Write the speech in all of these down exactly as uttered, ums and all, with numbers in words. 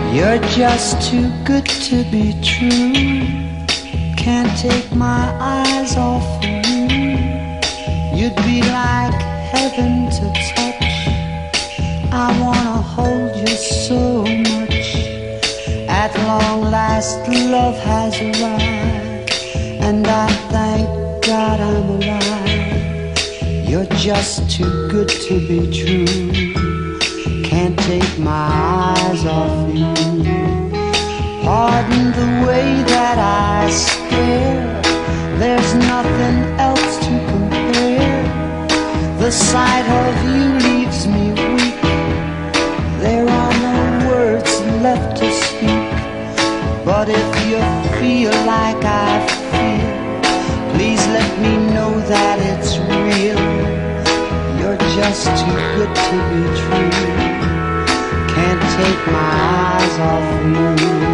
You're just too good to be true. Can't take my eyes off of you. You'd be like heaven to touch. I wanna hold you so much. At long last love has arrived, and I thank God I'm alive. You're just too good to be true. Can't take my eyes off you. Pardon the way that I stare. There's nothing else to compare. The sight of you leaves me weak. There are no words left to speak. But if you feel like I feel, please let me know that it's real. You're just too good to be true. Can't take my eyes off you.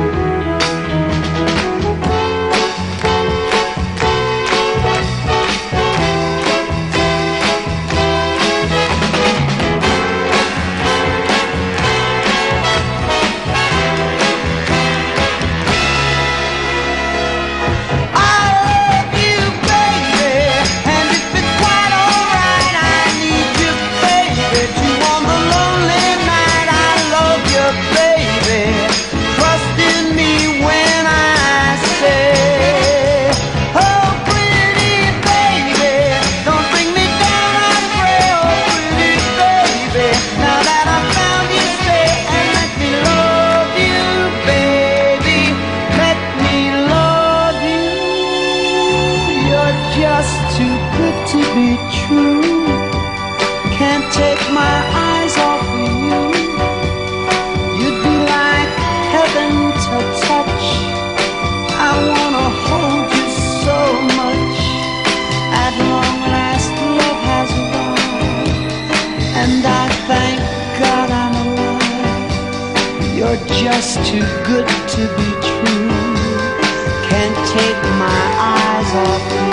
Just too good to be true. Can't take my eyes off of you. You'd be like heaven to touch. I wanna hold you so much. At long last love has arrived, and I thank God I'm alive. You're just too good to be true. Can't take my eyes off you.